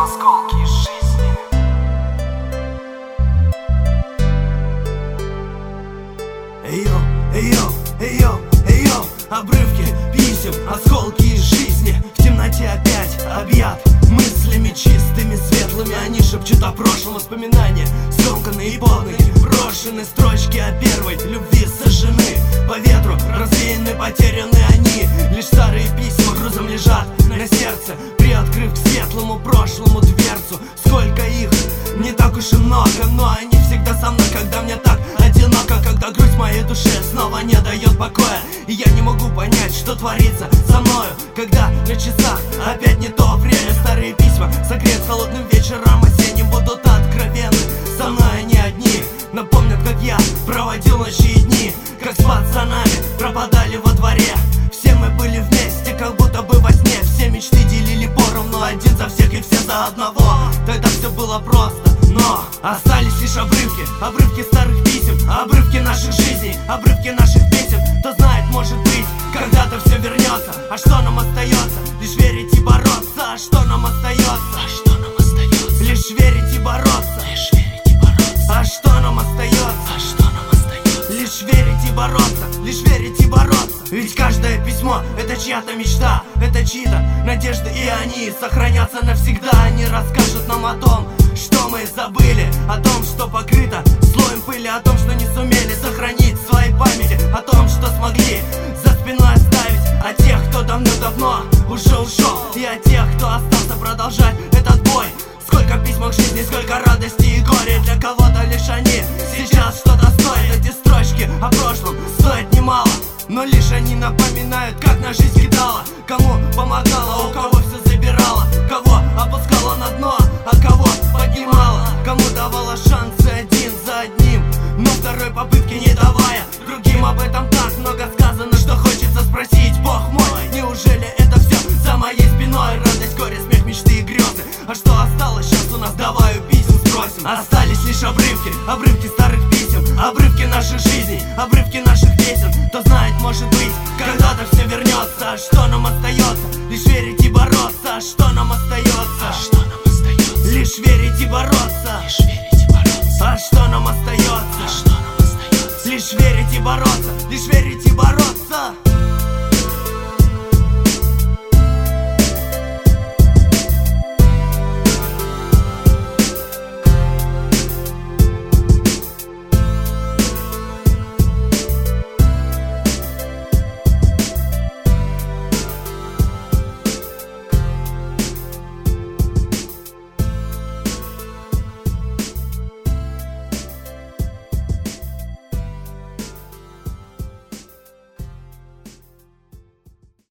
осколки жизни. Эйо, эйо, эйо, эйо, обрывки писем, осколки из жизни. В темноте опять объят мыслями чистыми, светлыми. Они шепчут о прошлом, воспоминания скомканные и под ноги брошены. Строчки о первой любви сожжены по ветру, развеяны, потеряны они. Лишь старые письма грузом лежат на сердце, приоткрыв к светлому прошлому дверцу. Сколько их, не так уж и много, но они всегда со мной, когда мне так одиноко, когда грусть моей душе снова не дает покоя. И я не могу понять, что творится со мною, когда на часах опять не то время. Старые письма согреют холодным вечером осенним, будут откровенны со мной они одни. Напомнят, как я проводил ночи и дни, как с пацанами пропадали во дворе. Все мы были вместе, как будто бы во сне. Все мечты делили поровну, один за всех и все за одного. Тогда все было просто, но остались лишь обрывки, обрывки старых писем, обрывки наших жизней, обрывки наших песен. Кто знает, может быть, когда-то все вернется. А что нам остается? Лишь верить и бороться. А что нам остается? А что нам остается? Лишь верить и бороться. Лишь верить и бороться. А что нам остается? А что нам остается? Лишь верить и бороться, лишь верить и бороться. Ведь каждое письмо — это чья-то мечта, это чьи-то надежды, и они сохранятся навсегда. Они расскажут нам о том, что мы забыли, о том, что покрыто слоем пыли, о том, что не сумели сохранить в своей памяти, о том, что смогли за спиной оставить, о тех, кто давно-давно уже ушел, и о тех, кто остался продолжать этот бой. Сколько письма к жизни, сколько радости и горя. Для кого-то лишь они сейчас что-то стоят. Эти строчки о прошлом стоят немало, но лишь они напоминают, как на жизнь кидала. Кому помогала, у кого все забирала, кого опускала на дно, а кого поднимала, кому давала шансы один за одним, но второй попытки не давая другим. Об этом так много сказано, что хочется спросить: Бог мой, неужели это все за моей спиной? Радость, горе, смех, мечты и грезы. А что осталось сейчас у нас? Давай у писем спросим. Остались лишь обрывки, обрывки старых писем, обрывки наших жизней, обрывки наших песен. Кто знает, может быть, когда-то все вернется. А что нам остается? Лишь верить и бороться. А что нам остается? А что нам остается? Лишь верить и бороться. Лишь верить и бороться. А что нам остается? А что нам остается? Лишь верить и бороться, лишь верить